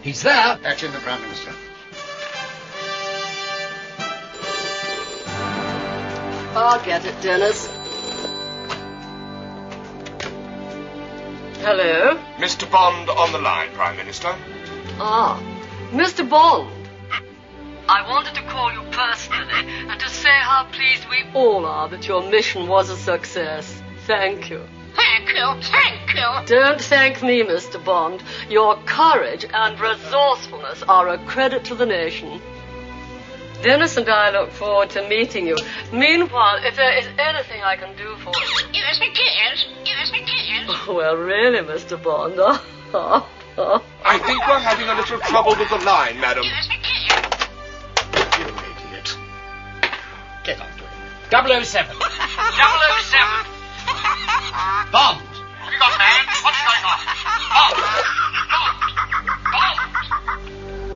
He's there. Action, the Prime Minister. I'll get it, Dennis. Hello? Mr. Bond on the line, Prime Minister. Ah, Mr. Bond. I wanted to call you personally and to say how pleased we all are that your mission was a success. Thank you. Thank you, thank you. Don't thank me, Mr. Bond. Your courage and resourcefulness are a credit to the nation. Dennis and I look forward to meeting you. Meanwhile, if there is anything I can do for you... Give us a kiss. Give us a kiss. Well, really, Mr. Bond. I think we're having a little trouble with the line, madam. Give us a kiss. You idiot. Get on to it. 007. 007.